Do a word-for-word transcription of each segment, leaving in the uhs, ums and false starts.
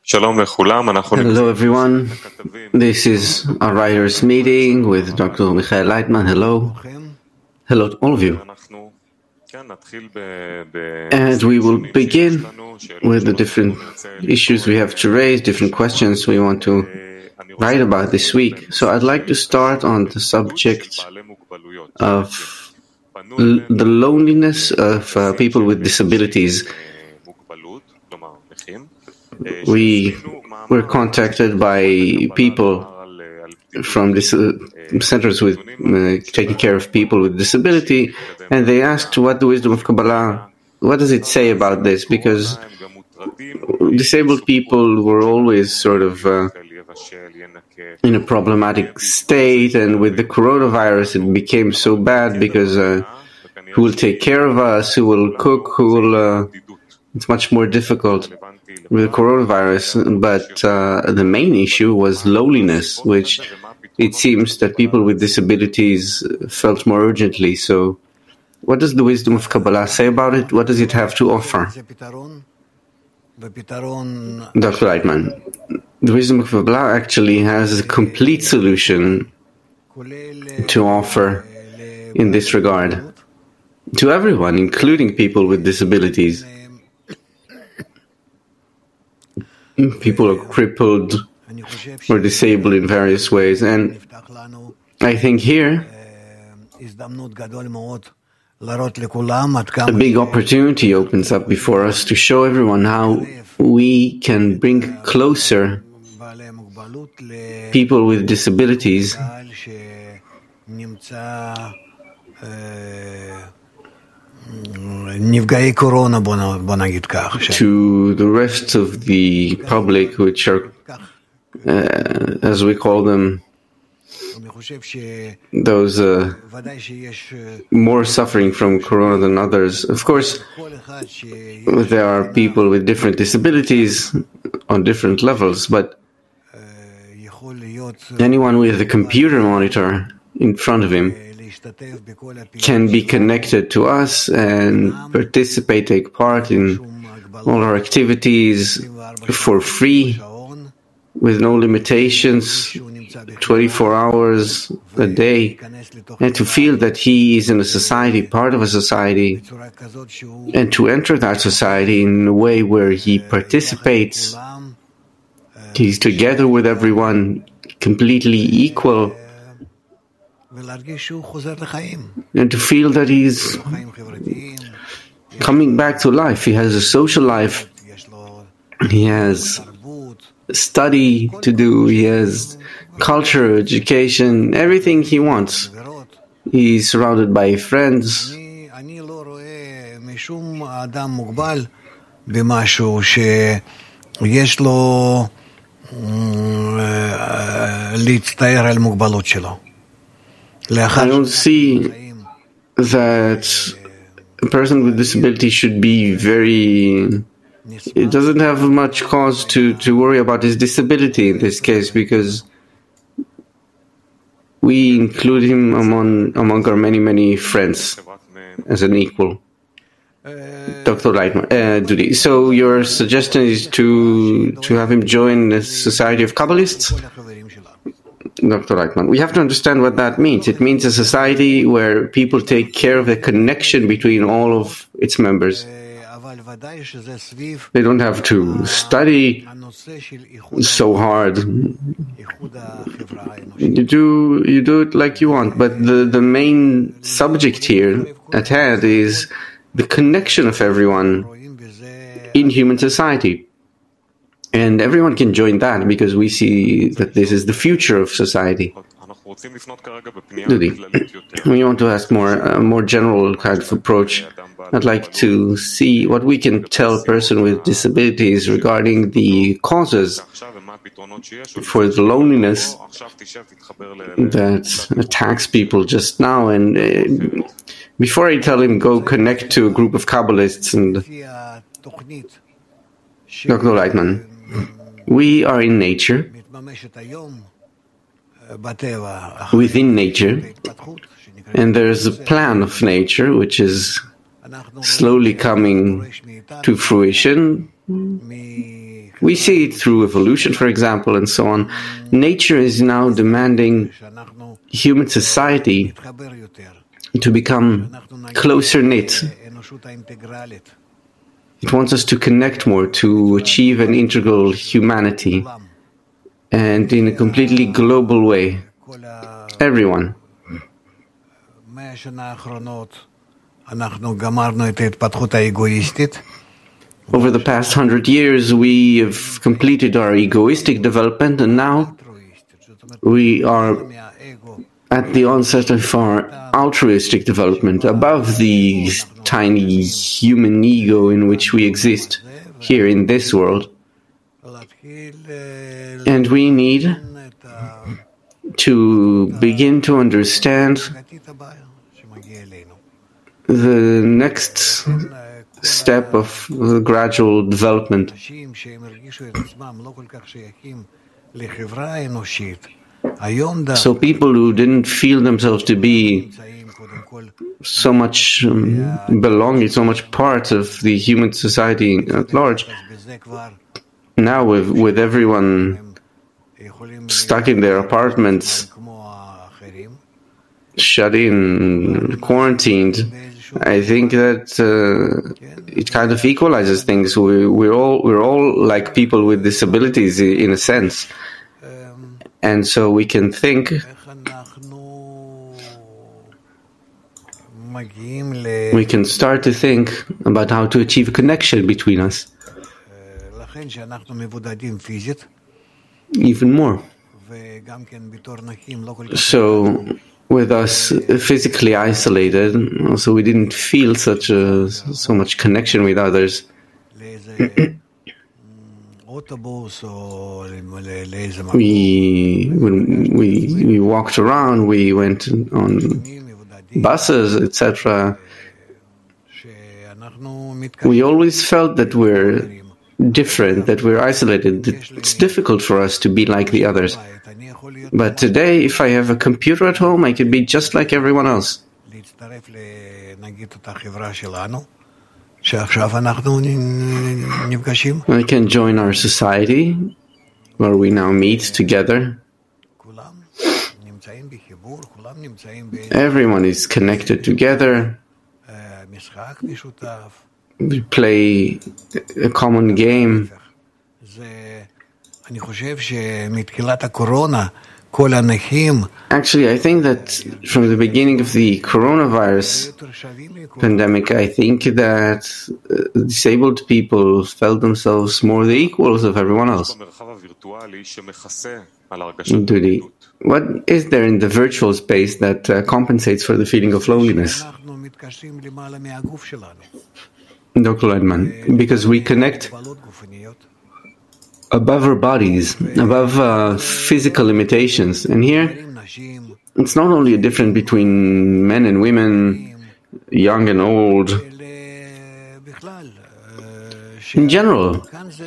Hello everyone, this is our writers meeting with Doctor Michael Leitman. Hello. Hello to all of you. And we will begin with the different issues we have to raise, different questions we want to write about this week. So I'd like to start on the subject of l- the loneliness of uh, people with disabilities. We were contacted by people from this, uh, centers with uh, taking care of people with disability, and they asked what the wisdom of Kabbalah, what does it say about this? Because disabled people were always sort of uh, in a problematic state, and with the coronavirus it became so bad because uh, who will take care of us, who will cook, who will... Uh, it's much more difficult with the coronavirus, but uh, the main issue was loneliness, which it seems that people with disabilities felt more urgently. So what does the wisdom of Kabbalah say about it? What does it have to offer? Doctor Leitman, the wisdom of Kabbalah actually has a complete solution to offer in this regard to everyone, including people with disabilities. People are crippled or disabled in various ways, and I think here a big opportunity opens up before us to show everyone how we can bring closer people with disabilities to the rest of the public, which are, uh, as we call them, those uh, more suffering from corona than others. Of course, there are people with different disabilities on different levels, but anyone with a computer monitor in front of him can be connected to us and participate, take part in all our activities for free, with no limitations, twenty-four hours a day, and to feel that he is in a society, part of a society, and to enter that society in a way where he participates, he's together with everyone, completely equal, and to feel that he's coming back to life. He has a social life, he has study to do, he has culture, education, everything he wants. He's surrounded by friends. I don't see that a person with disability should be very... It doesn't have much cause to, to worry about his disability in this case, because we include him among, among our many, many friends as an equal. Doctor Leitman, uh, Dudi. So your suggestion is to, to have him join the Society of Kabbalists? Doctor Leitman, we have to understand what that means. It means a society where people take care of the connection between all of its members. They don't have to study so hard. You do you do it like you want, but the, the main subject here at hand is the connection of everyone in human society. And everyone can join that because we see that this is the future of society. Dudi, we want to ask more a more general kind of approach. I'd like to see what we can tell a person with disabilities regarding the causes for the loneliness that attacks people just now. And uh, before I tell him, go connect to a group of Kabbalists, and Doctor Leitman, we are in nature, within nature, and there is a plan of nature which is slowly coming to fruition. We see it through evolution, for example, and so on. Nature is now demanding human society to become closer knit. It wants us to connect more, to achieve an integral humanity, and in a completely global way. Everyone. Over the past hundred years, we have completed our egoistic development, and now we are at the onset of our altruistic development, above the tiny human ego in which we exist here in this world. And we need to begin to understand the next step of the gradual development. So people who didn't feel themselves to be so much um, belonging, so much part of the human society at large, now with, with everyone stuck in their apartments, shut in, quarantined, I think that uh, it kind of equalizes things. We, we're all we're all like people with disabilities in a sense, and so we can think we can start to think about how to achieve a connection between us even more. So, with us physically isolated, so we didn't feel such a so much connection with others. we when we we walked around, we went on buses, et cetera. We always felt that we're different, that we're isolated. It's difficult for us to be like the others. But today, if I have a computer at home, I can be just like everyone else. I can join our society, where we now meet together. Everyone is connected together. We play a common game. Actually, I think that from the beginning of the coronavirus pandemic, I think that uh, disabled people felt themselves more the equals of everyone else. Do they, what is there in the virtual space that uh, compensates for the feeling of loneliness? Doctor Leitman, because we connect above our bodies, above uh, physical limitations. And here, it's not only a difference between men and women, young and old. In general,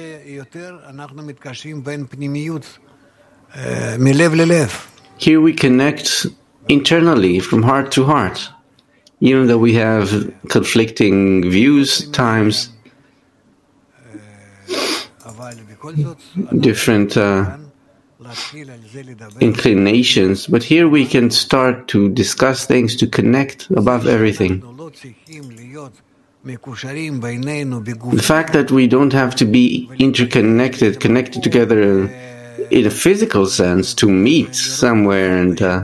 here we connect internally, from heart to heart. Even though we have conflicting views, times, different uh, inclinations, but here we can start to discuss things, to connect above everything. The fact that we don't have to be interconnected, connected together in a physical sense, to meet somewhere and uh,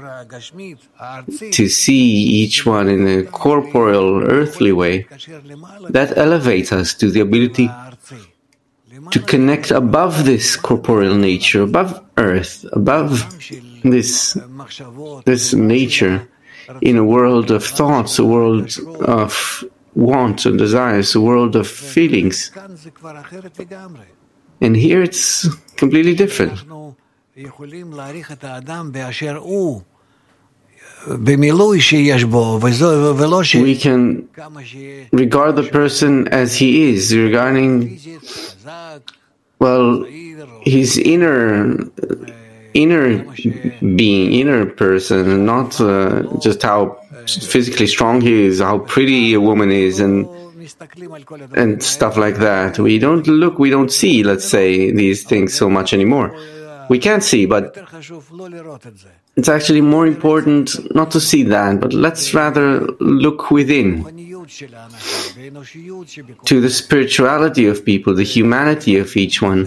to see each one in a corporeal, earthly way, that elevates us to the ability to connect above this corporeal nature, above earth, above this, this nature, in a world of thoughts, a world of wants and desires, a world of feelings. And here it's completely different. We can regard the person as he is, regarding, well, his inner inner being, inner person, not uh, just how physically strong he is, how pretty a woman is, and and stuff like that. We don't look, we don't see, let's say, these things so much anymore. We can't see, but it's actually more important not to see that, but let's rather look within to the spirituality of people, the humanity of each one.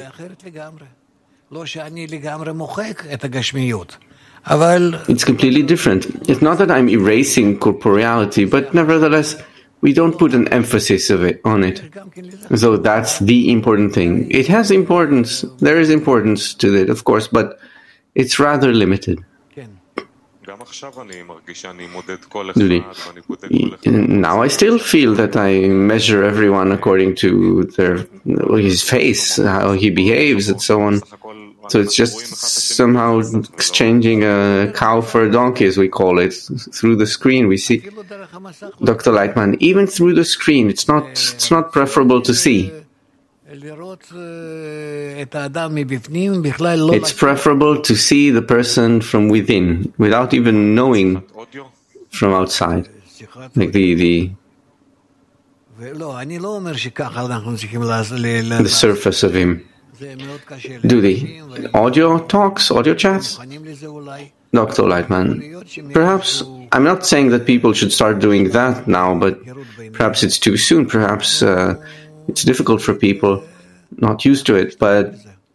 It's completely different. It's not that I'm erasing corporeality, but nevertheless, we don't put an emphasis of it on it. So that's the important thing. It has importance. There is importance to it, of course, but it's rather limited. Now I still feel that I measure everyone according to their his face, how he behaves, and so on. So it's just somehow exchanging a cow for a donkey, as we call it, through the screen. We see, Doctor Lightman, even through the screen, it's not it's not preferable to see. It's preferable to see the person from within, without even knowing from outside, like the the, the surface of him. Do the audio talks, audio chats? Doctor Lightman, perhaps, I'm not saying that people should start doing that now, but perhaps it's too soon, perhaps uh, it's difficult for people, not used to it, but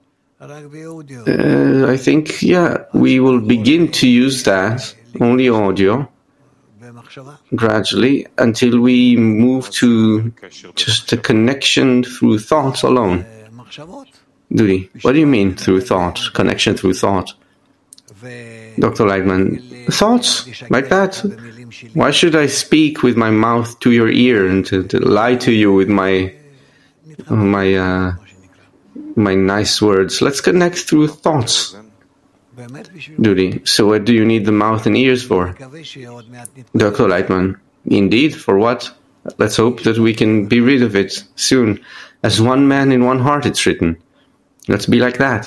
uh, I think, yeah, we will begin to use that, only audio, gradually, until we move to just a connection through thoughts alone. Dudi, what do you mean through thought, connection through thought? Doctor Lightman, thoughts like that? Why should I speak with my mouth to your ear and to, to lie to you with my my uh, my nice words? Let's connect through thoughts. Dudi, so what do you need the mouth and ears for? Doctor Lightman, indeed, for what? Let's hope that we can be rid of it soon. As one man in one heart, it's written. Let's be like that.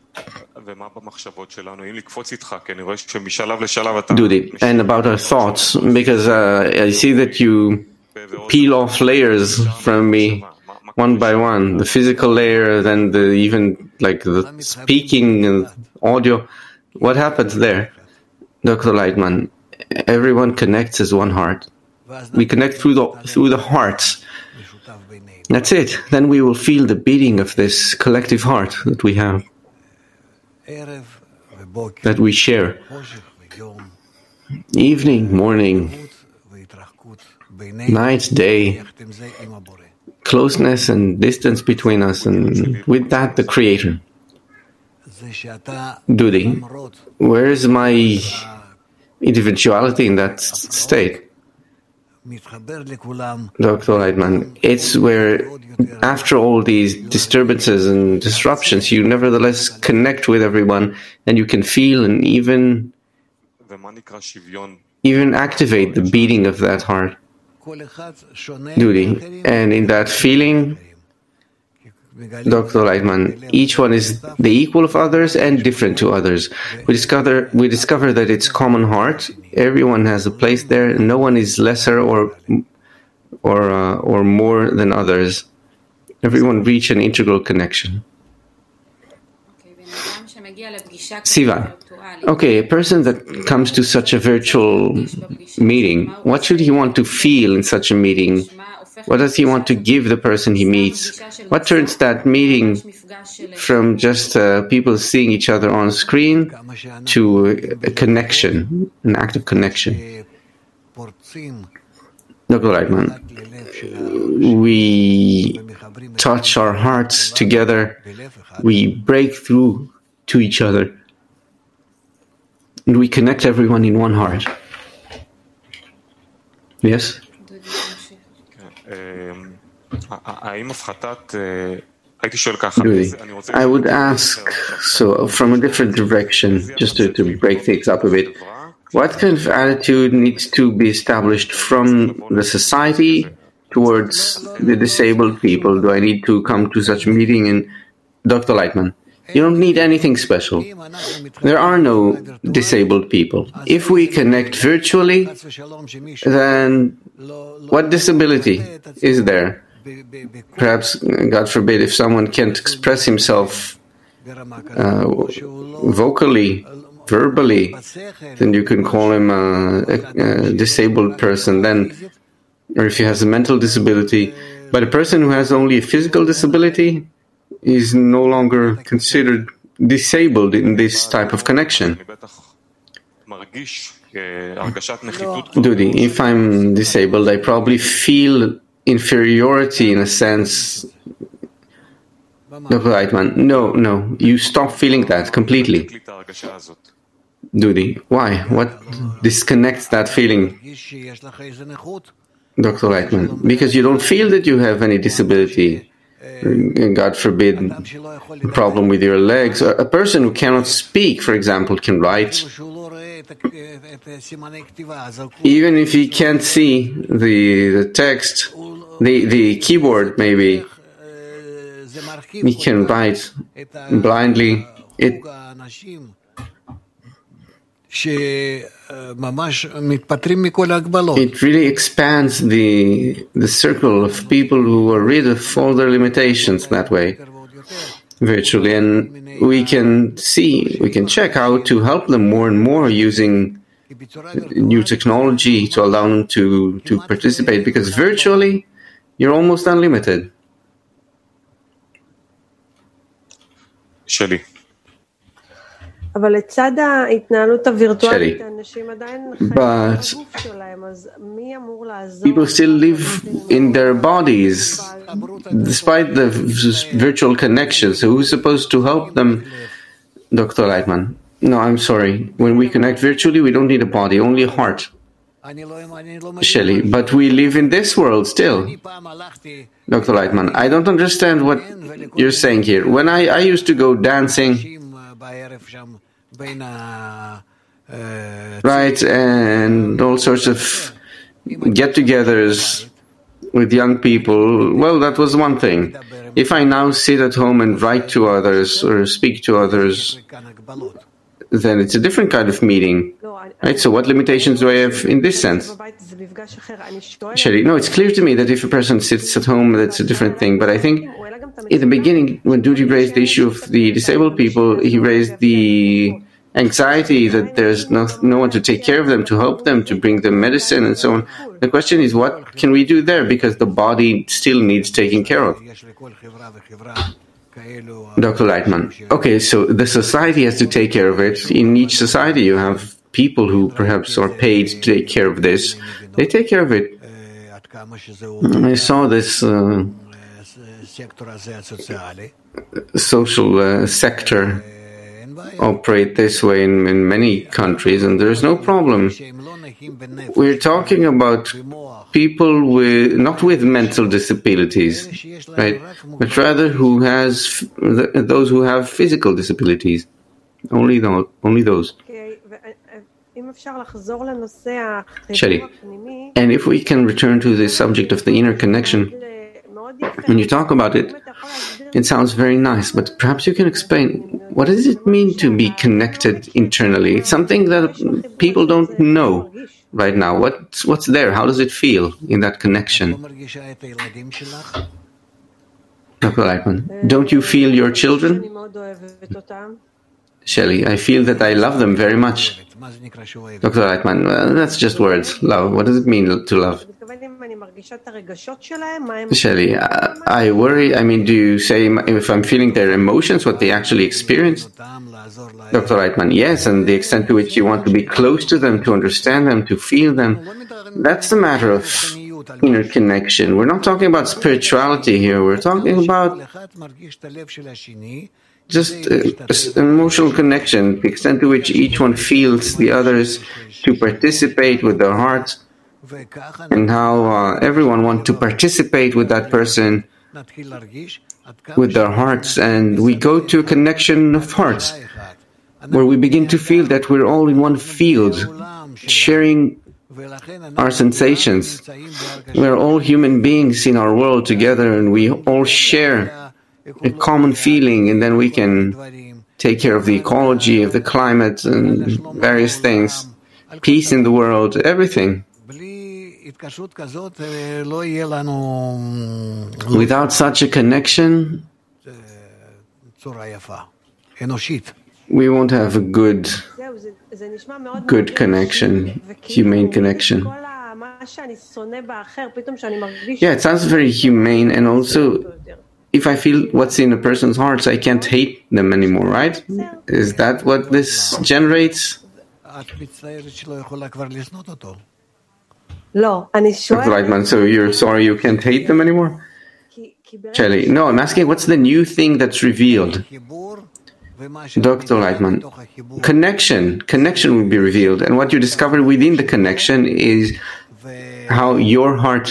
Dudi, and about our thoughts, because uh, I see that you peel off layers from me one by one, the physical layer, then the even like the speaking and audio. What happens there? Doctor Lightman, everyone connects as one heart. We connect through the through the hearts. That's it. Then we will feel the beating of this collective heart that we have, that we share. Evening, morning, night, day, closeness and distance between us, and with that, the Creator. Dudi, where is my individuality in that state? Doctor Lightman, it's where after all these disturbances and disruptions, you nevertheless connect with everyone, and you can feel and even even activate the beating of that heart. Dudi, and in that feeling, Doctor Lightman, each one is the equal of others and different to others. We discover we discover that it's common heart. Everyone has a place there. No one is lesser or or uh, or more than others. Everyone reach an integral connection. Sivan, okay, a person that comes to such a virtual meeting, what should he want to feel in such a meeting? What does he want to give the person he meets? What turns that meeting from just uh, people seeing each other on screen to a, a connection, an active connection? Doctor Lightman, we touch our hearts together, we break through to each other, and we connect everyone in one heart. Yes? I would ask, so from a different direction, just to, to break things up a bit, what kind of attitude needs to be established from the society towards the disabled people? Do I need to come to such a meeting? And Doctor Lightman, You don't need anything special. There are no disabled people. If we connect virtually, then what disability is there? Perhaps, God forbid, if someone can't express himself uh, vocally, verbally, then you can call him a, a, a disabled person. Then, or if he has a mental disability. But a person who has only a physical disability is no longer considered disabled in this type of connection. Dudi, if I'm disabled, I probably feel inferiority in a sense. Doctor Reitman, no, no, you stop feeling that completely. Dudi, why? What disconnects that feeling? Doctor Reitman, because you don't feel that you have any disability. God forbid, a problem with your legs. A person who cannot speak, for example, can write. Even if he can't see the, the text, the, the keyboard maybe, he can write blindly. It It really expands the the circle of people who are rid of all their limitations that way, virtually, and we can see, we can check how to help them more and more using new technology to allow them to, to participate, because virtually you're almost unlimited. Shelley. But people still live in their bodies despite the virtual connection. So who's supposed to help them? Doctor Leitman. No, I'm sorry. When we connect virtually, we don't need a body, only a heart. Shelley, but we live in this world still. Doctor Leitman, I don't understand what you're saying here. When I, I used to go dancing, right, and all sorts of get-togethers with young people, well, that was one thing. If I now sit at home and write to others or speak to others, then it's a different kind of meeting. Right, so what limitations do I have in this sense? Shelley, no, it's clear to me that if a person sits at home, that's a different thing. But I think in the beginning, when Dudi raised the issue of the disabled people, he raised the anxiety that there's no, no one to take care of them, to help them, to bring them medicine and so on. The question is, what can we do there? Because the body still needs taking care of. Doctor Leitman, okay, so the society has to take care of it. In each society, you have people who perhaps are paid to take care of this. They take care of it. I saw this uh, social uh, sector operate this way in, in many countries, and there's no problem. We're talking about people with not with mental disabilities, right, but rather who has those who have physical disabilities. Only those. Only those. Shelley, and if we can return to the subject of the inner connection, when you talk about it, it sounds very nice, but perhaps you can explain, what does it mean to be connected internally? It's something that people don't know right now. What's, what's there? How does it feel in that connection? Doctor Leitman, don't you feel your children? Shelley, I feel that I love them very much. Doctor Reitman, well, that's just words. Love. What does it mean to love? Shelley, I, I worry. I mean, do you say if I'm feeling their emotions, what they actually experience? Doctor Reitman, yes, and the extent to which you want to be close to them, to understand them, to feel them. That's the matter of inner connection. We're not talking about spirituality here. We're talking about just uh, emotional connection, the extent to which each one feels the others to participate with their hearts, and how uh, everyone wants to participate with that person with their hearts. And we go to a connection of hearts, where we begin to feel that we're all in one field, sharing our sensations. We're all human beings in our world together, and we all share a common feeling, and then we can take care of the ecology, of the climate, and various things, peace in the world, everything. Without such a connection, we won't have a good, good connection, humane connection. Yeah, it sounds very humane, and also, if I feel what's in a person's heart, I can't hate them anymore, right? Is that what this generates? Doctor Lightman, so you're sorry you can't hate them anymore? Shelley, no, I'm asking what's the new thing that's revealed? Doctor Lightman, connection. Connection will be revealed. And what you discover within the connection is how your heart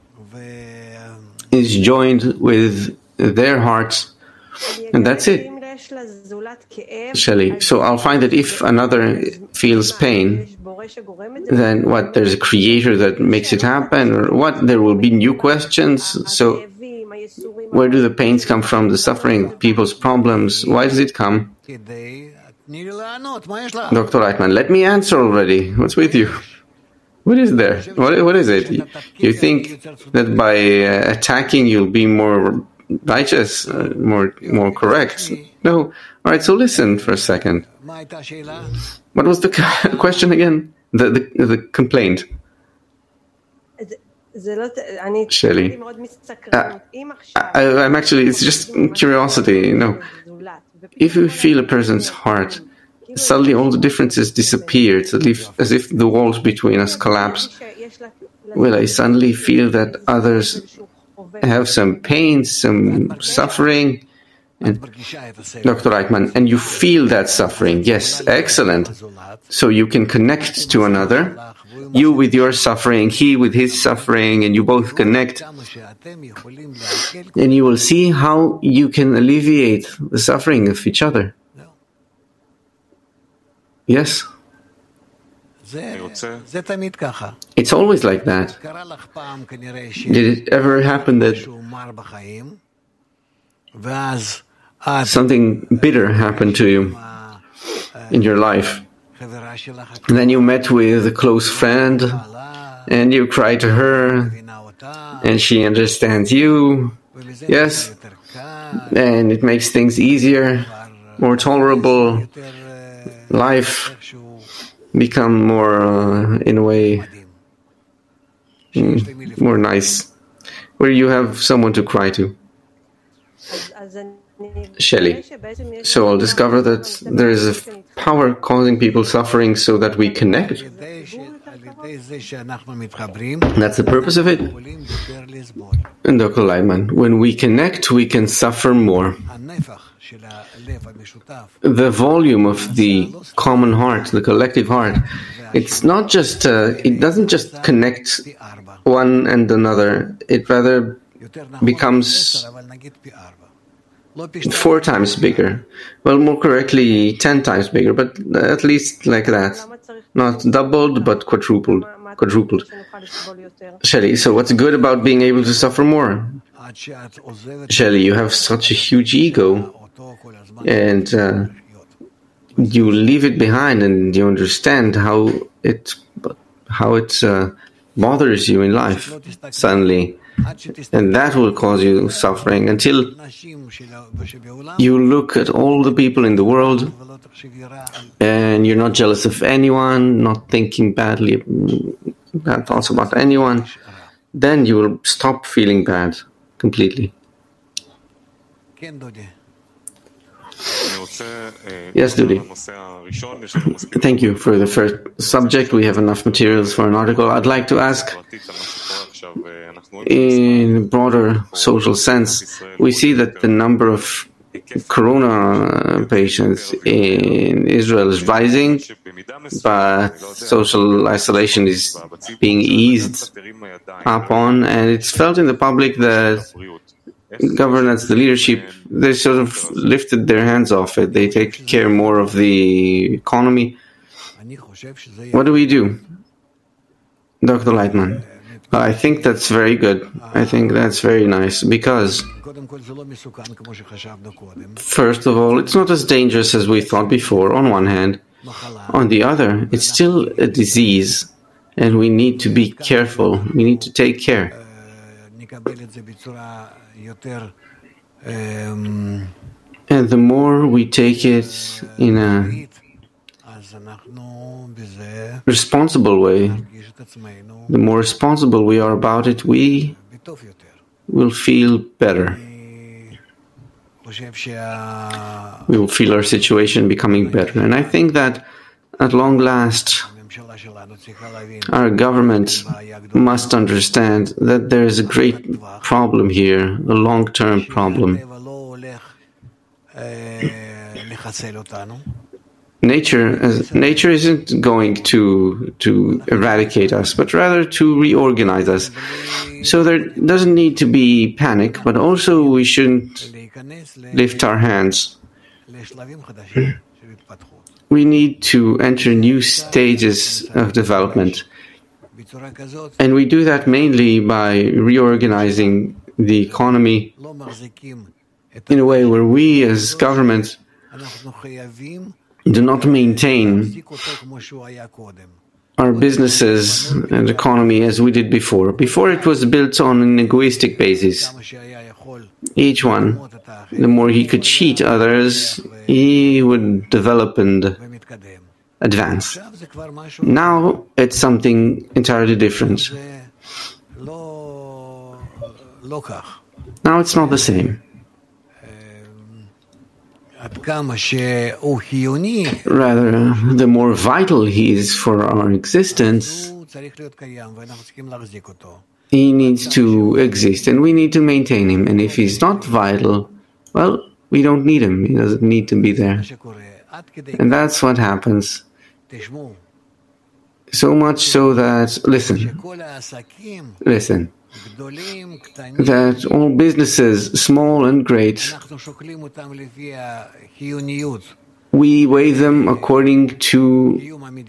is joined with their hearts. And that's it. Shelley, so I'll find that if another feels pain, then what, there's a creator that makes it happen, or what, there will be new questions. So where do the pains come from, the suffering, people's problems? Why does it come? Doctor Reitman, let me answer already. What's with you? What is there? What, what is it? You think that by uh, attacking you'll be more righteous, uh, more more correct? No. All right, so listen for a second. What was the question again? The, the, the complaint. Shelley, uh, I, I'm actually, it's just curiosity, you know. If you feel a person's heart, suddenly all the differences disappear. It's as if, as if the walls between us collapse. Will I suddenly feel that others have some pain, some suffering? And Doctor Reitman, and you feel that suffering? Yes, excellent. So you can connect to another. You with your suffering, he with his suffering, and you both connect. And you will see how you can alleviate the suffering of each other. Yes? It's always like that. Did it ever happen that something bitter happened to you in your life? And then you met with a close friend, and you cry to her, and she understands you. Yes? And it makes things easier, more tolerable. Life become more, uh, in a way, mm, more nice, where you have someone to cry to. Shelley, so I'll discover that there is a power causing people suffering so that we connect. That's the purpose of it. And Doctor Leibman, when we connect, we can suffer more. The volume of the common heart, the collective heart, it's not just, uh, it doesn't just connect one and another, it rather becomes four times bigger. Well, more correctly, ten times bigger, but at least like that. Not doubled, but quadrupled. Quadrupled. Shelley, so what's good about being able to suffer more? Shelley, you have such a huge ego, and uh, you leave it behind, and you understand how it how it uh, bothers you in life suddenly. And that will cause you suffering until you look at all the people in the world and you're not jealous of anyone, not thinking badly, bad thoughts about anyone. Then you will stop feeling bad completely. Yes, Dudi. Thank you for the first subject. We have enough materials for an article. I'd like to ask, in a broader social sense, we see that the number of corona patients in Israel is rising, but social isolation is being eased up on, and it's felt in the public that governance, the leadership, they sort of lifted their hands off it. They take care more of the economy. What do we do? Doctor Leitman, I think that's very good. I think that's very nice because, first of all, it's not as dangerous as we thought before, on one hand. On the other, it's still a disease, and we need to be careful. We need to take care. And the more we take it in a responsible way, the more responsible we are about it, we will feel better. We will feel our situation becoming better. And I think that at long last, our government must understand that there is a great problem here, a long-term problem. Nature, as, nature isn't going to to eradicate us, but rather to reorganize us. So there doesn't need to be panic, but also we shouldn't lift our hands. We need to enter new stages of development. And we do that mainly by reorganizing the economy in a way where we as government do not maintain our businesses and economy as we did before. Before it was built on an egoistic basis. Each one, the more he could cheat others, he would develop and advance. Now it's something entirely different. Now it's not the same. Rather, the more vital he is for our existence, he needs to exist and we need to maintain him. And if he's not vital, well, we don't need him. He doesn't need to be there. And that's what happens. So much so that, listen, listen, that all businesses, small and great, we weigh them according to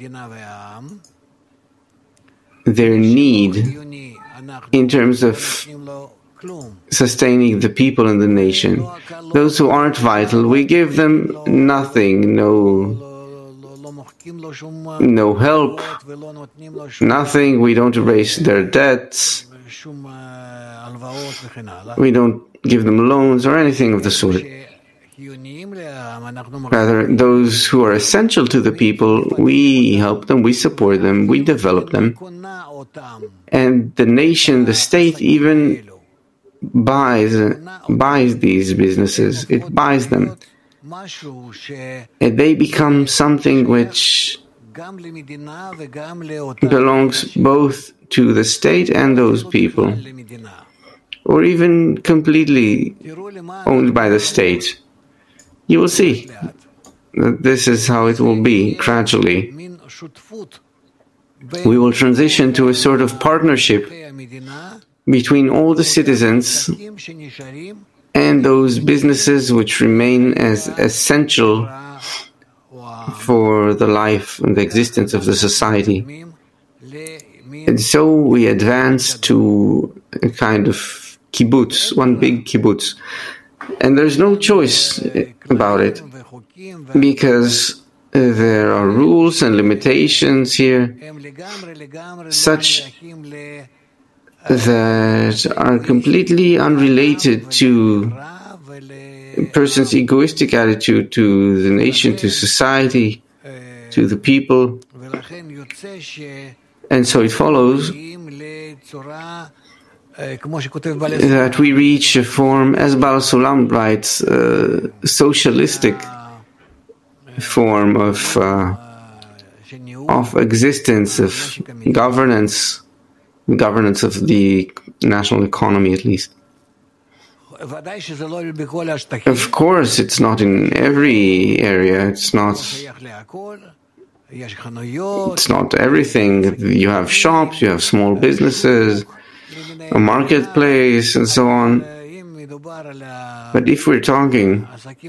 their need in terms of sustaining the people and the nation. Those who aren't vital, we give them nothing, no, no help, nothing. We don't erase their debts. We don't give them loans or anything of the sort. Rather, those who are essential to the people, we help them, we support them, we develop them. And the nation, the state even buys buys these businesses. It buys them. And they become something which belongs both to the state and those people, or even completely owned by the state. You will see that this is how it will be gradually. We will transition to a sort of partnership between all the citizens and those businesses which remain as essential for the life and the existence of the society. And so we advance to a kind of kibbutz, one big kibbutz. And there's no choice about it, because there are rules and limitations here, such that are completely unrelated to a person's egoistic attitude to the nation, to society, to the people. And so it follows that we reach a form, as Baal Sulam writes, a socialistic form of uh, of existence, of governance, governance of the national economy, at least. Of course, it's not in every area. It's not. It's not everything. You have shops, you have small businesses, a marketplace, and so on. But if we're talking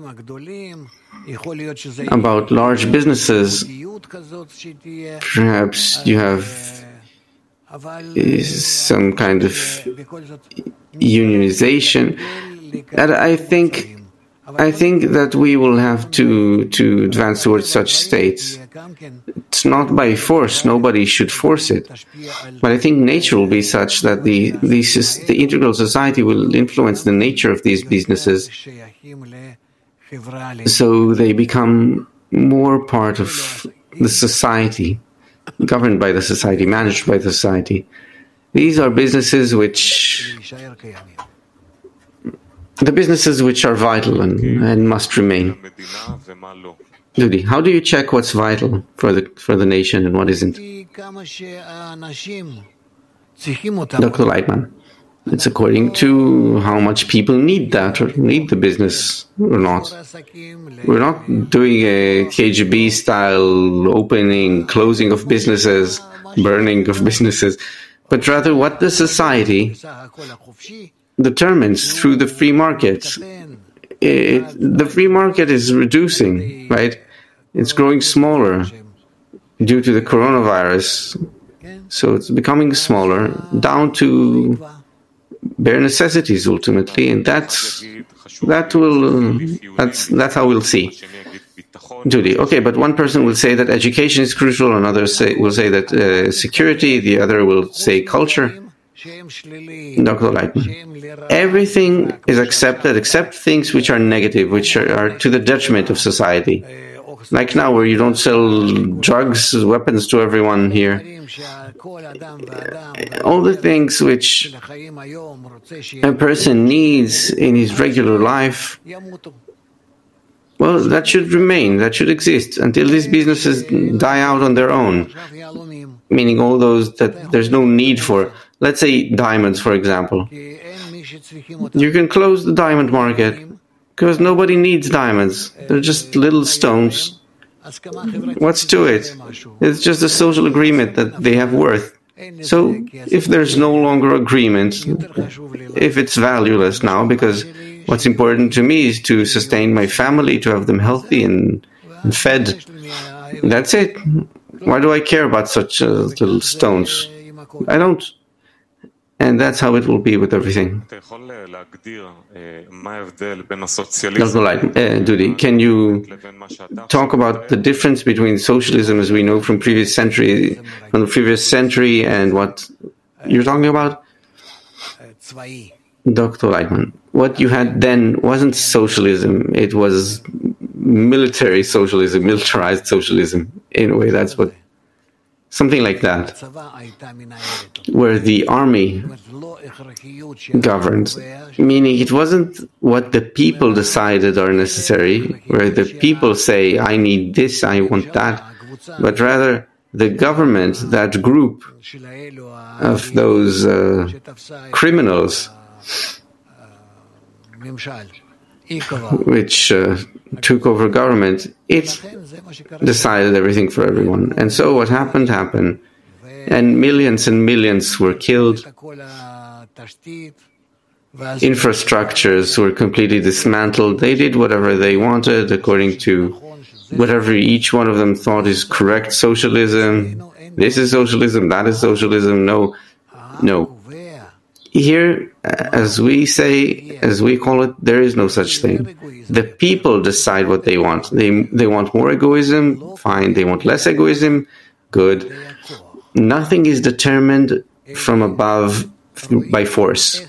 about large businesses, perhaps you have some kind of unionization. And I think I think that we will have to, to advance towards such states. It's not by force. Nobody should force it. But I think nature will be such that the, the, the integral society will influence the nature of these businesses, so they become more part of the society, governed by the society, managed by the society. These are businesses which... the businesses which are vital and, and must remain. Dudi, how do you check what's vital for the for the nation and what isn't? Doctor Leitman, it's according to how much people need that or need the business or not. We're not doing a K G B-style opening, closing of businesses, burning of businesses, but rather what the society determines through the free market. It, the free market is reducing, right? It's growing smaller due to the coronavirus. So it's becoming smaller, down to bare necessities ultimately, and that's that will that's that's how we'll see. Judy, okay, but one person will say that education is crucial, another say, will say that uh, security, the other will say culture. Doctor Leitman, everything is accepted except things which are negative, which are, are to the detriment of society. Like now, where you don't sell drugs, weapons to everyone here. All the things which a person needs in his regular life, well, that should remain, that should exist until these businesses die out on their own. Meaning all those that there's no need for. Let's say diamonds, for example. You can close the diamond market because nobody needs diamonds. They're just little stones. What's to it? It's just a social agreement that they have worth. So if there's no longer agreement, if it's valueless now, because what's important to me is to sustain my family, to have them healthy and, and fed, that's it. Why do I care about such uh, little stones? I don't. And that's how it will be with everything. Doctor Light, uh, Dudi, can you talk about the difference between socialism as we know from previous century, from the previous century, and what you're talking about? Doctor Leitman, what you had then wasn't socialism, it was military socialism, militarized socialism. In a way, that's what, something like that, where the army governed, meaning it wasn't what the people decided are necessary, where the people say, I need this, I want that, but rather the government, that group of those uh, criminals, which uh, took over government, it decided everything for everyone. And so what happened, happened. And millions and millions were killed. Infrastructures were completely dismantled. They did whatever they wanted according to whatever each one of them thought is correct socialism. This is socialism, that is socialism. No, no. Here, as we say, as we call it, there is no such thing. The people decide what they want. They they want more egoism, fine. They want less egoism, good. Nothing is determined from above by force.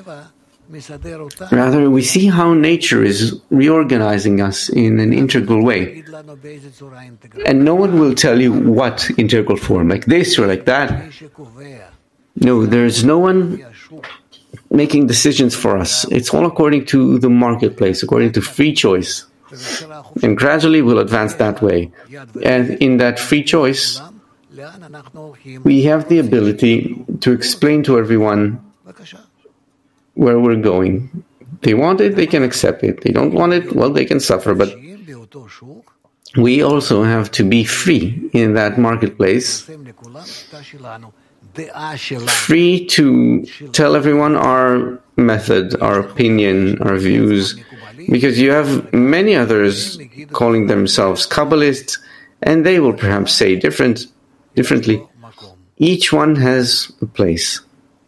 Rather, we see how nature is reorganizing us in an integral way. And no one will tell you what integral form, like this or like that. No, there is no one making decisions for us. It's all according to the marketplace, according to free choice. And gradually we'll advance that way. And in that free choice, we have the ability to explain to everyone where we're going. They want it, they can accept it. They don't want it, well, they can suffer. But we also have to be free in that marketplace, free to tell everyone our method, our opinion, our views, because you have many others calling themselves Kabbalists, and they will perhaps say different, differently. Each one has a place.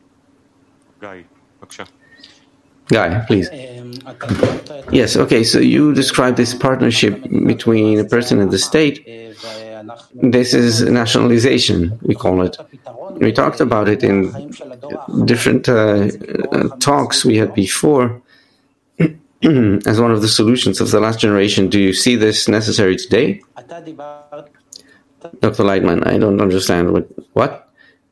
Guy, please. Yes, okay, so you described this partnership between a person and the state. This is nationalization, we call it. We talked about it in different uh, uh, talks we had before as one of the solutions of the last generation. Do you see this necessary today? Doctor Lightman, I don't understand. What? What?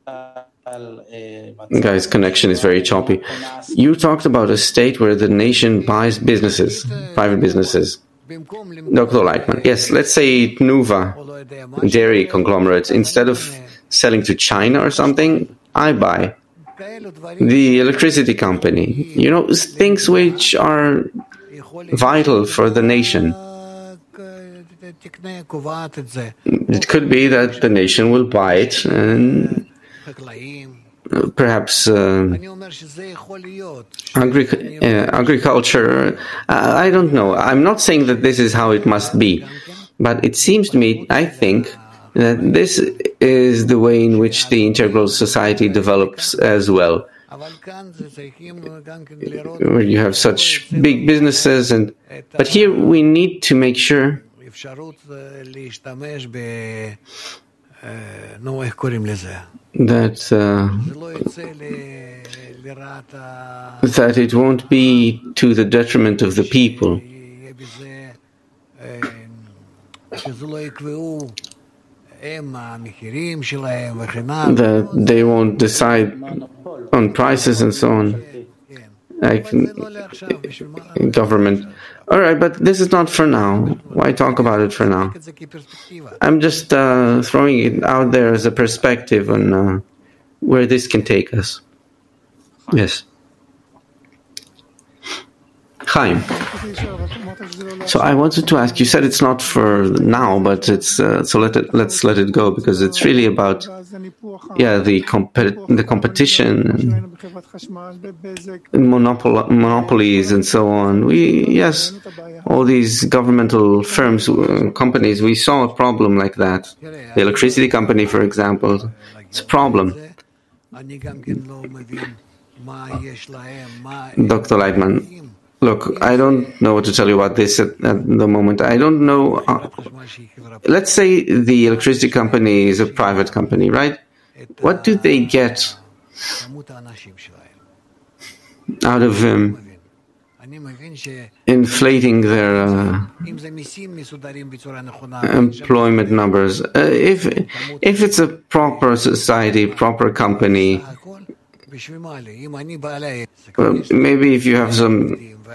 Guy's connection is very choppy. You talked about a state where the nation buys businesses, private businesses. Doctor Lightman, yes, let's say Tnuva, dairy conglomerates. Instead of selling to China or something, I buy the electricity company. You know, things which are vital for the nation. It could be that the nation will buy it and perhaps uh, agri- uh, agriculture, uh, I don't know. I'm not saying that this is how it must be, but it seems to me, I think, that this is the way in which the integral society develops as well, where you have such big businesses. And but here we need to make sure that uh, that it won't be to the detriment of the people, that they won't decide on prices and so on, like government. All right, but this is not for now. Why talk about it for now? I'm just uh, throwing it out there as a perspective on uh, where this can take us. Yes. Chaim. So I wanted to ask, you said it's not for now, but it's uh, so let it, let's let it go, because it's really about yeah the compet- the competition, monopol- monopolies and so on. We yes, all these governmental firms, uh, companies. We saw a problem like that. The electricity company, for example, it's a problem. Doctor Lightman. Look, I don't know what to tell you about this at, at the moment. I don't know. Uh, let's say the electricity company is a private company, right? What do they get out of um, inflating their uh, employment numbers? Uh, if if it's a proper society, proper company, well, maybe if you have some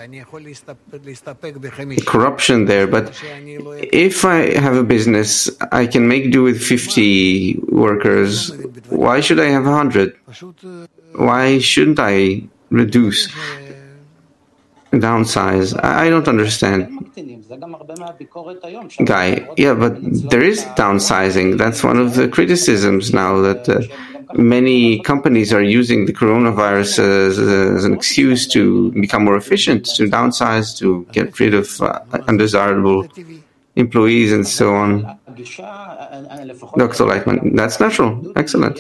corruption there, but if I have a business, I can make do with fifty workers. Why should I have one hundred? Why shouldn't I reduce, downsize? I don't understand. Guy, yeah, but there is downsizing. That's one of the criticisms now, that uh, many companies are using the coronavirus as, as an excuse to become more efficient, to downsize, to get rid of uh, undesirable employees and so on. Doctor Lightman, that's natural. Excellent.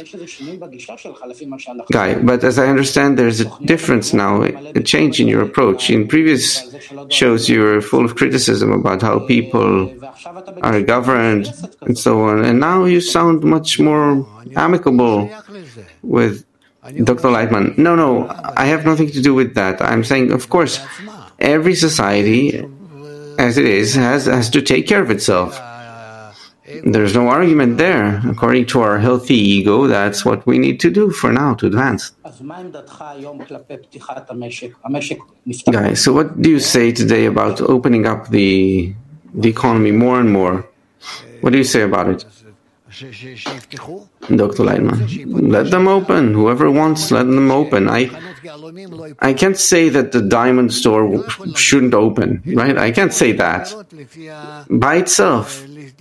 Guy, but as I understand, there's a difference now, a change in your approach. In previous shows, you were full of criticism about how people are governed and so on, and now you sound much more amicable with Doctor Lightman. No, no, I have nothing to do with that. I'm saying, of course, every society, as it is, has, has to take care of itself. There's no argument there. According to our healthy ego, that's what we need to do for now to advance. Guys, so what do you say today about opening up the the economy more and more? What do you say about it? Doctor Lightman, let them open. Whoever wants, let them open. I I can't say that the diamond store shouldn't open, right? I can't say that by itself.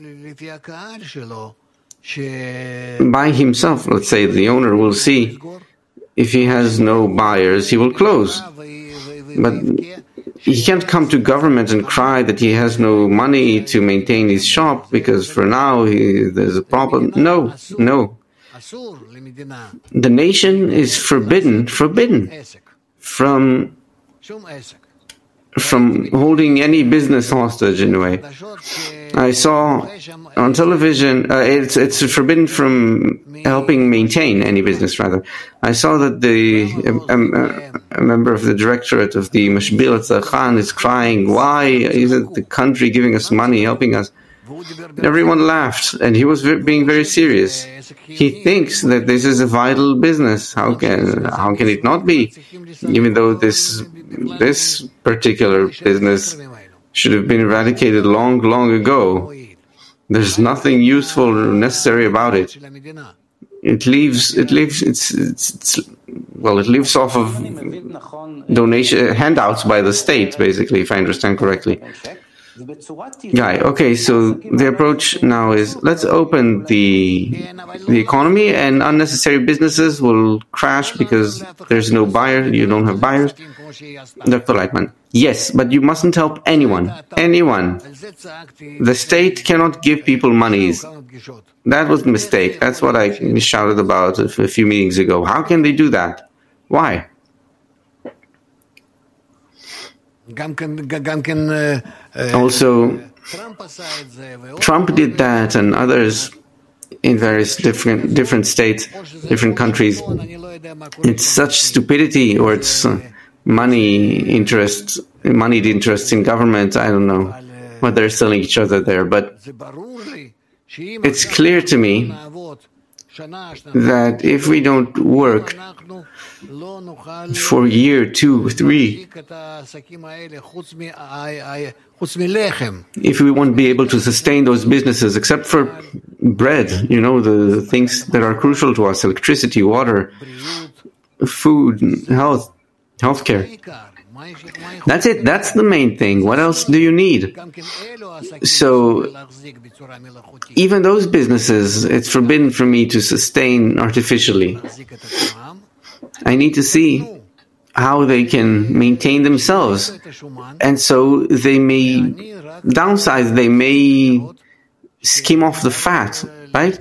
By himself, let's say, the owner will see if he has no buyers, he will close. But he can't come to government and cry that he has no money to maintain his shop because for now he, there's a problem. No, no. the nation is forbidden, forbidden from from holding any business hostage in a way. I saw on television, uh, it's it's forbidden from helping maintain any business, rather. I saw that the um, uh, a member of the directorate of the Mashbir Tzarchan is crying, why isn't the country giving us money, helping us? Everyone laughed, and he was being very serious. He thinks that this is a vital business. How can how can it not be? Even though this this particular business should have been eradicated long, long ago. There's nothing useful or necessary about it. It leaves it leaves it's, it's, it's well it leaves off of donation handouts by the state, basically, if I understand correctly. Guy, okay, so the approach now is let's open the the economy and unnecessary businesses will crash because there's no buyer, you don't have buyers. Doctor Leitman, yes, but you mustn't help anyone. Anyone. The state cannot give people monies. That was a mistake. That's what I shouted about a few meetings ago. How can they do that? Why? Also, Trump did that, and others in various different different states, different countries. It's such stupidity, or it's uh, money interests, moneyed interests in government. I don't know what they're selling each other there, but it's clear to me that if we don't work for a year, two, three, if we won't be able to sustain those businesses, except for bread, you know, the things that are crucial to us, electricity, water, food, health, healthcare. That's it. That's the main thing. What else do you need? So, even those businesses, it's forbidden for me to sustain artificially. I need to see how they can maintain themselves. And so they may downsize, they may skim off the fat, right?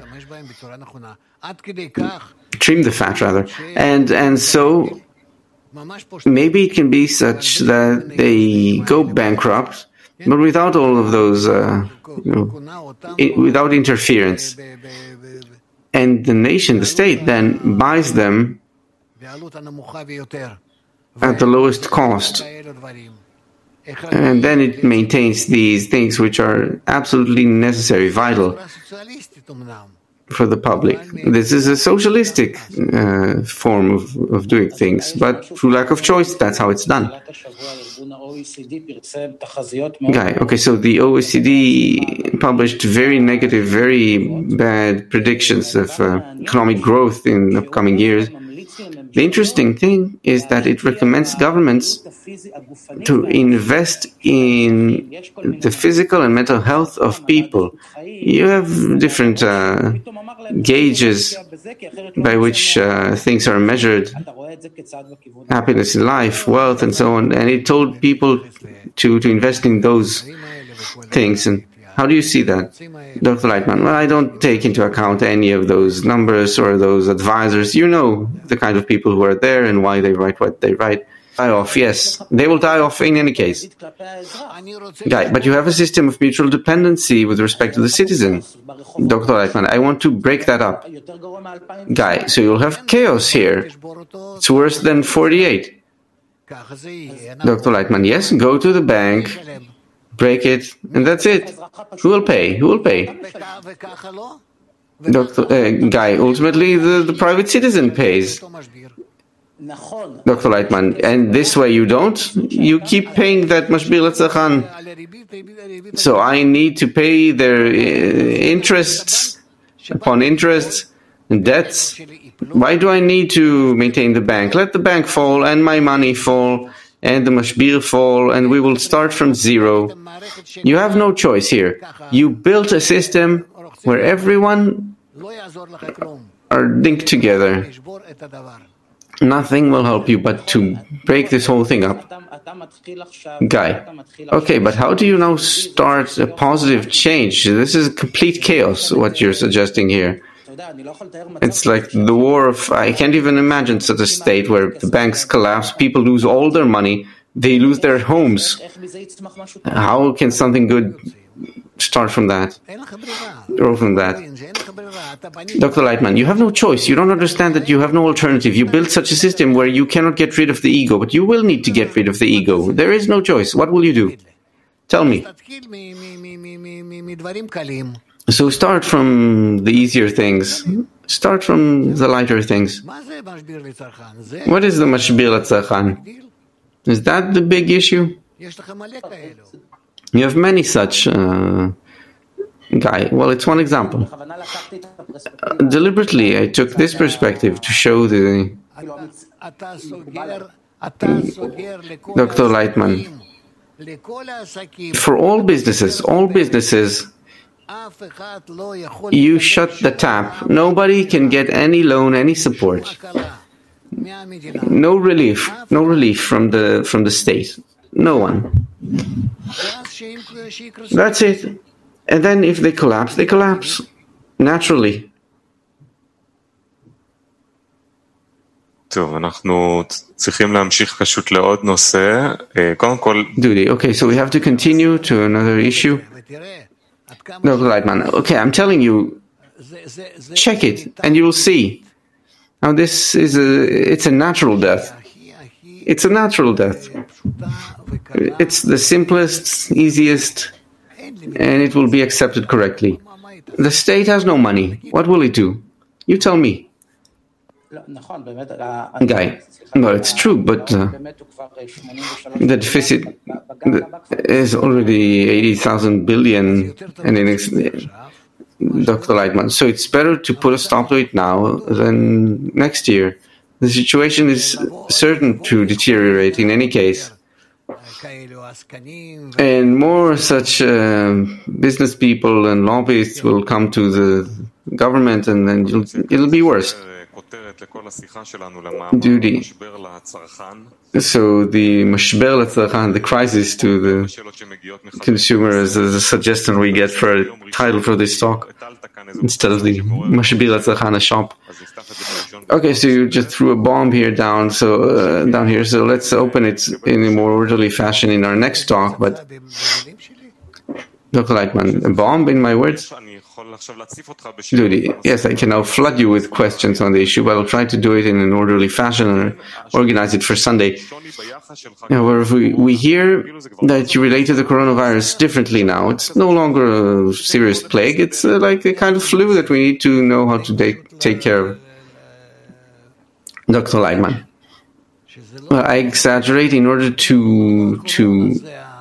Trim the fat, rather. And, and so maybe it can be such that they go bankrupt, but without all of those, uh, you know, it, without interference. And the nation, the state, then buys them at the lowest cost. And then it maintains these things which are absolutely necessary, vital for the public. This is a socialistic uh, form of, of doing things, but through lack of choice, that's how it's done. Guy, okay, so the O E C D published very negative, very bad predictions of uh, economic growth in upcoming years. The interesting thing is that it recommends governments to invest in the physical and mental health of people. You have different uh, gauges by which uh, things are measured, happiness in life, wealth, and so on. And it told people to, to invest in those things. And how do you see that, Doctor Leitman? Well, I don't take into account any of those numbers or those advisors. You know the kind of people who are there and why they write what they write. Die off, yes. They will die off in any case. Guy, but you have a system of mutual dependency with respect to the citizen. Doctor Leitman, I want to break that up. Guy, so you'll have chaos here. It's worse than forty-eight. Doctor Leitman, yes, go to the bank, break it, and that's it. Who will pay? Who will pay? Doctor Uh, Guy, ultimately the, the private citizen pays. Doctor Leitman, and this way you don't? You keep paying that Mashbir Tzarchan. So I need to pay their uh, interests upon interests and debts. Why do I need to maintain the bank? Let the bank fall and my money fall and the Mashbir fall and we will start from zero. You have no choice here. You built a system where everyone are linked together. Nothing will help you but to break this whole thing up. Guy, okay, but how do you now start a positive change? This is complete chaos, what you're suggesting here. It's like the war of, I can't even imagine such a state where the banks collapse, people lose all their money, they lose their homes. How can something good start from that? Or from that? Doctor Lightman, you have no choice. You don't understand that you have no alternative. You built such a system where you cannot get rid of the ego, but you will need to get rid of the ego. There is no choice. What will you do? Tell me. So start from the easier things. Start from the lighter things. What is the mashbir l'tzarchan? Is that the big issue? You have many such, uh, Guy. Well, it's one example. Uh, deliberately, I took this perspective to show the Doctor Lightman. For all businesses, all businesses, you shut the tap. Nobody can get any loan, any support. No relief, no relief from the from the state. No one. That's it. And then if they collapse, they collapse naturally. טוב, אנחנו צריכים להמשיך פשוט לעוד נושא. קודם כל... Duty. Okay, so we have to continue to another issue. No, Lightman. Okay, I'm telling you, check it, and you will see. Now, this is a, it's a natural death. It's a natural death. It's the simplest, easiest, and it will be accepted correctly. The state has no money. What will it do? You tell me. Guy, well, it's true, but uh, the deficit is already eighty thousand billion, and in ex- Doctor Lightman. So it's better to put a stop to it now than next year. The situation is certain to deteriorate in any case. And more such uh, business people and lobbyists will come to the government, and then it'll, it'll be worse. Duty. So the mashber l'tzarchan, the crisis to the consumer, is a suggestion we get for a title for this talk instead of the mashber l'tzarchan, a shop. Okay, so you just threw a bomb here down, so uh, down here. So let's open it in a more orderly fashion in our next talk. But Doctor Lightman, a bomb in my words? Duty. Yes, I can now flood you with questions on the issue, but I'll try to do it in an orderly fashion and organize it for Sunday. However, we, we hear that you relate to the coronavirus differently now. It's no longer a serious plague. It's uh, like a kind of flu that we need to know how to take, take care of. Doctor Lightman. Well, I exaggerate in order to to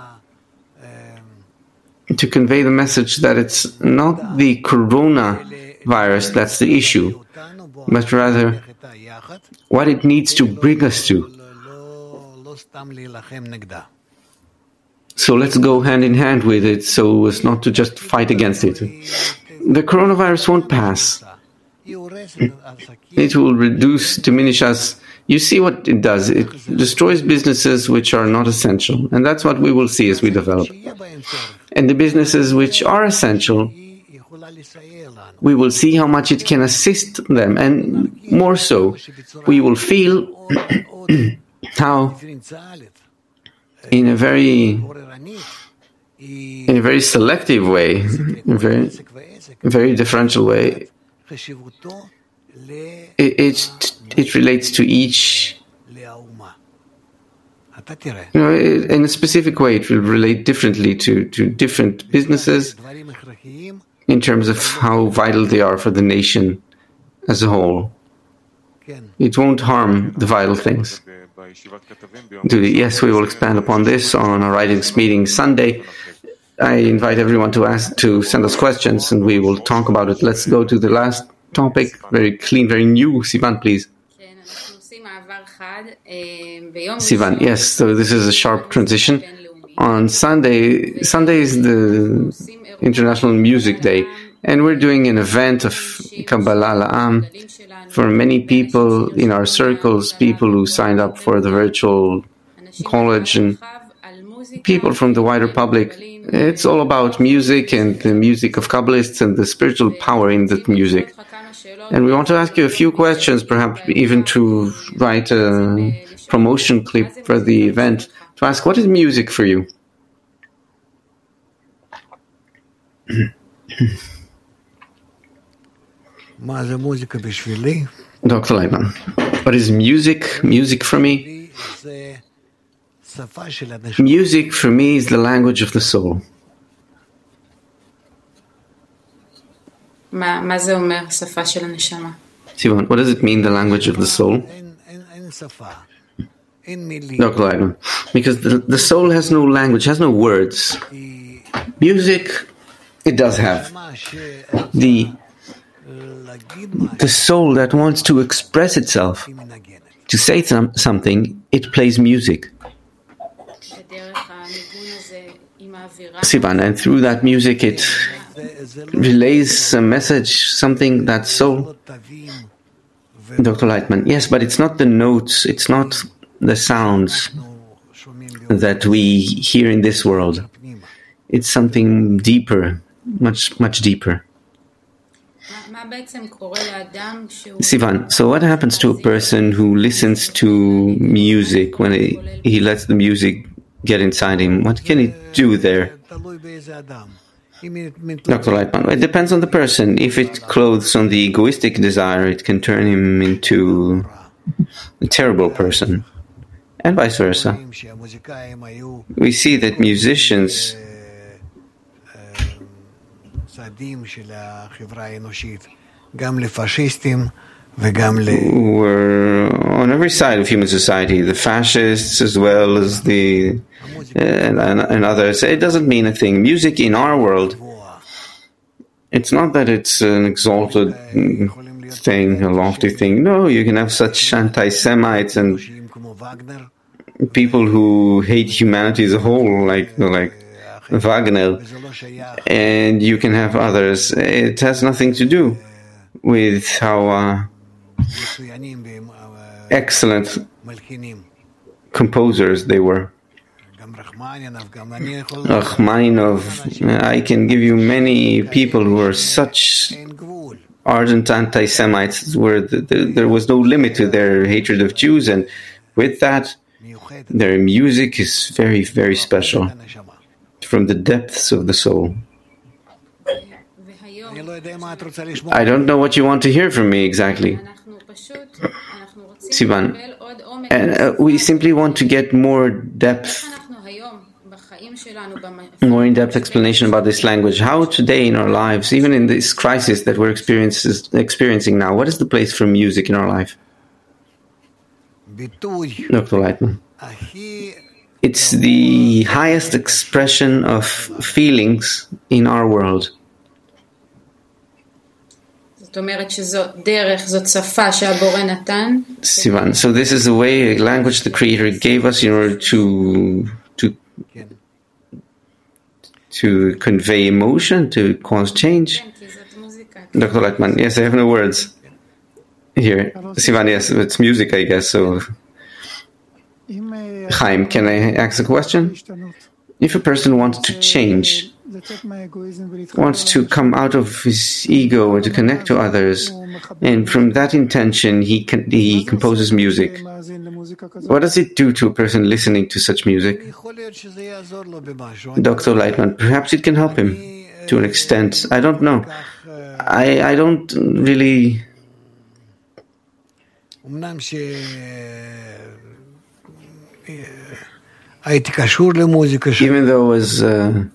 to convey the message that it's not the coronavirus that's the issue, but rather what it needs to bring us to. So let's go hand in hand with it so as not to just fight against it. The coronavirus won't pass. It will reduce, diminish us. You see what it does. It destroys businesses which are not essential. And that's what we will see as we develop. And the businesses which are essential, we will see how much it can assist them. And more so, we will feel how in a very in a very selective way, in a very, very differential way, it, it, it relates to each, you know, in a specific way, it will relate differently to, to different businesses in terms of how vital they are for the nation as a whole. It won't harm the vital things. Yes, we will expand upon this on our writings meeting Sunday. I invite everyone to ask to send us questions, and we will talk about it. Let's go to the last topic, very clean, very new. Sivan, please. Sivan, yes. So this is a sharp transition. On Sunday, Sunday is the International Music Day, and we're doing an event of Kabbalah La'am for many people in our circles, people who signed up for the virtual college, and people from the wider public. It's all about music and the music of Kabbalists and the spiritual power in that music. And we want to ask you a few questions, perhaps even to write a promotion clip for the event, to ask, what is music for you? Doctor Leitman, what is music? Music for me? Music for me is the language of the soul. Sivan, what does it mean, the language of the soul? Doctor Leitman, because the, the soul has no language, has no words. Music, it does have. The, the soul that wants to express itself, to say some, something, it plays music. Sivan, and through that music it relays a message, something that soul. Doctor Leitman, yes, but it's not the notes, it's not the sounds that we hear in this world. It's something deeper, much, much deeper. Sivan, so what happens to a person who listens to music, when he, he lets the music get inside him? What can he do there? Doctor Leitman, it depends on the person. If it clothes on the egoistic desire, it can turn him into a terrible person, and vice versa. We see that musicians were on every side of human society, the fascists as well as the uh, and, and others. It doesn't mean a thing. Music in our world, it's not that it's an exalted thing, a lofty thing. No, you can have such anti-Semites and people who hate humanity as a whole, like like Wagner, and you can have others. It has nothing to do with how uh, excellent composers they were. Rachmaninov, I can give you many people who are such ardent anti-Semites where the, the, there was no limit to their hatred of Jews, and with that, their music is very, very special from the depths of the soul. I don't know what you want to hear from me exactly, Sivan, and uh, we simply want to get more depth, more in-depth explanation about this language. How today in our lives, even in this crisis that we're experiencing now, what is the place for music in our life? Doctor Leitman, it's the highest expression of feelings in our world. Sivan, so this is a way, a language the Creator gave us in order to to to convey emotion, to cause change. Doctor Leitman, yes, I have no words here. Sivan, yes, it's music, I guess. So, Chaim, can I ask a question? If a person wants to change, wants to come out of his ego and to connect to others, and from that intention he can, he composes music, what does it do to a person listening to such music? Doctor Leitman, perhaps it can help him to an extent. I don't know. I, I don't really... Even though I was uh,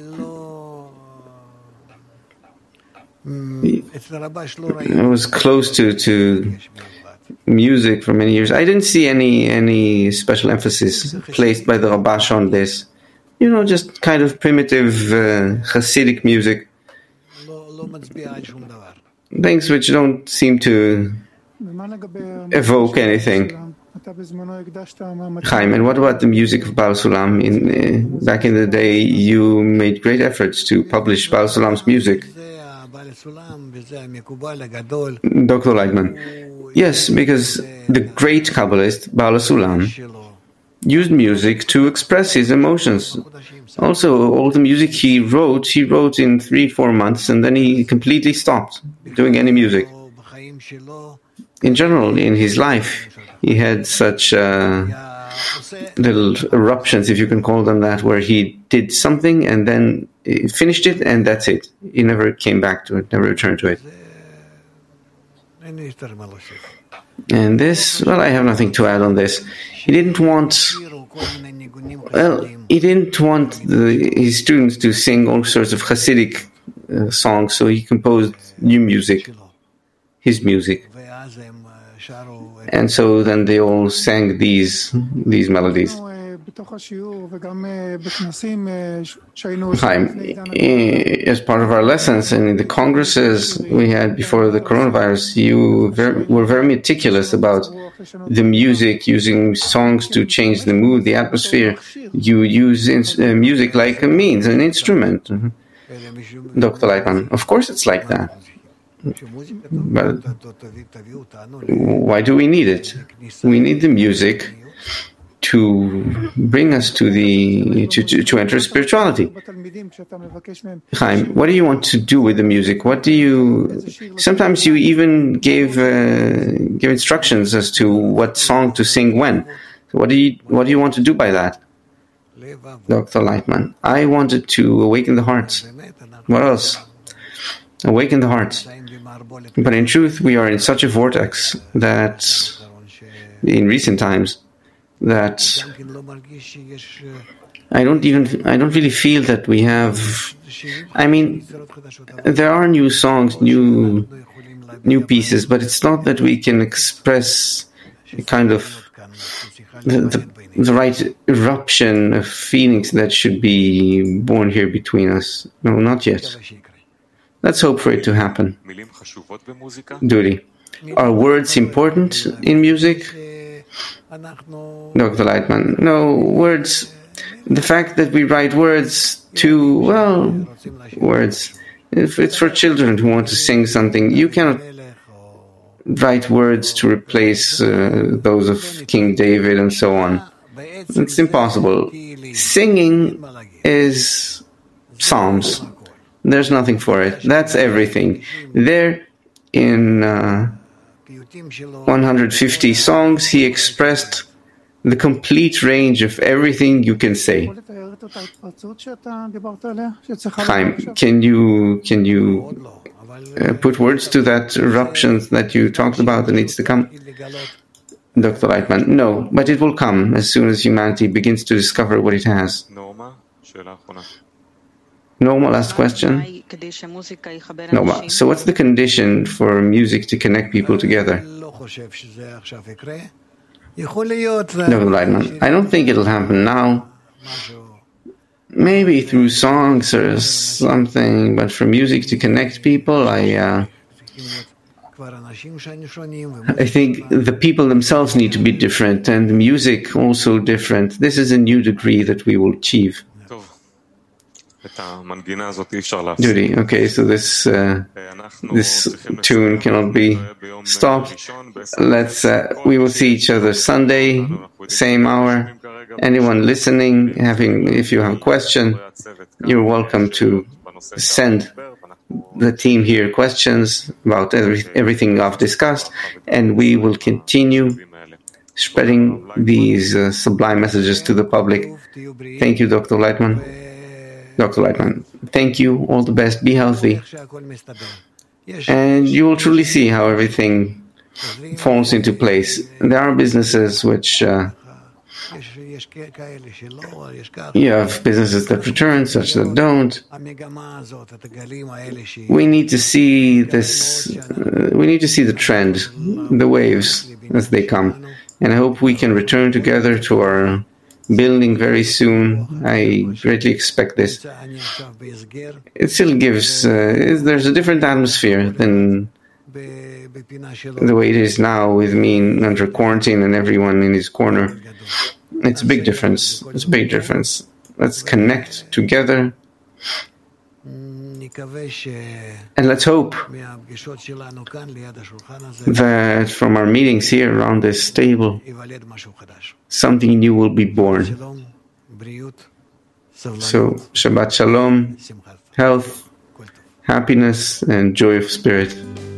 I was close to, to music for many years, I didn't see any any special emphasis placed by the Rabash on this. You know, just kind of primitive uh, Hasidic music, things which don't seem to evoke anything. Chaim, and what about the music of Baal Sulam? In, uh, back in the day, you made great efforts to publish Baal Sulam's music. Doctor Leitman, yes, because the great Kabbalist, Baal Sulam, used music to express his emotions. Also, all the music he wrote, he wrote in three, four months, and then he completely stopped doing any music. in general, in his life, he had such uh, little eruptions, if you can call them that, where he did something and then he finished it and that's it. He never came back to it, never returned to it. And this, well, I have nothing to add on this. He didn't want, well, he didn't want the, his students to sing all sorts of Hasidic uh, songs, so he composed new music, his music. And so then they all sang these these melodies. Chaim, as part of our lessons and in the congresses we had before the coronavirus, you very, were very meticulous about the music, using songs to change the mood, the atmosphere. You use in, uh, music like a means, an instrument. Mm-hmm. Doctor Leitman, of course it's like that. But why do we need it? We need the music to bring us to the to, to, to enter spirituality. Chaim, what do you want to do with the music? What do you? Sometimes you even gave uh, give instructions as to what song to sing when. What do you What do you want to do by that, Doctor Leitman? I wanted to awaken the hearts. What else? Awaken the hearts. But in truth, we are in such a vortex that, in recent times, that I don't even, I don't really feel that we have, I mean, there are new songs, new, new pieces, but it's not that we can express a kind of the, the, the right eruption of feelings that should be born here between us. No, not yet. Let's hope for it to happen. Duty. Are words important in music? Doctor Leitman, no, words, the fact that we write words to, well, words, if it's for children who want to sing something, you cannot write words to replace uh, those of King David and so on. It's impossible. Singing is psalms. There's nothing for it. That's everything. There, in uh, one hundred fifty songs, he expressed the complete range of everything you can say. Chaim, can you can you uh, put words to that eruption that you talked about that needs to come? Doctor Leitman, no, but it will come as soon as humanity begins to discover what it has. Norma, last question. Norma, so what's the condition for music to connect people together? Doctor Leitman, I don't think it'll happen now. Maybe through songs or something, but for music to connect people, I, uh, I think the people themselves need to be different, and the music also different. This is a new degree that we will achieve. Duty. Okay, so this uh, this tune cannot be stopped. Let's. Uh, we will see each other Sunday, same hour. Anyone listening, having, if you have a question, you're welcome to send the team here questions about every, everything I've discussed, and we will continue spreading these uh, sublime messages to the public. Thank you, Doctor Leitman. Doctor Leitman, thank you. All the best. Be healthy. And you will truly see how everything falls into place. There are businesses which uh, you have businesses that return, such that don't. We need to see this. Uh, we need to see the trend, the waves as they come, and I hope we can return together to our building very soon. I greatly expect this. It still gives, uh, there's a different atmosphere than the way it is now with me under quarantine and everyone in his corner. It's a big difference. It's a big difference. Let's connect together. And let's hope that from our meetings here around this table, something new will be born. So, Shabbat Shalom, health, happiness, and joy of spirit.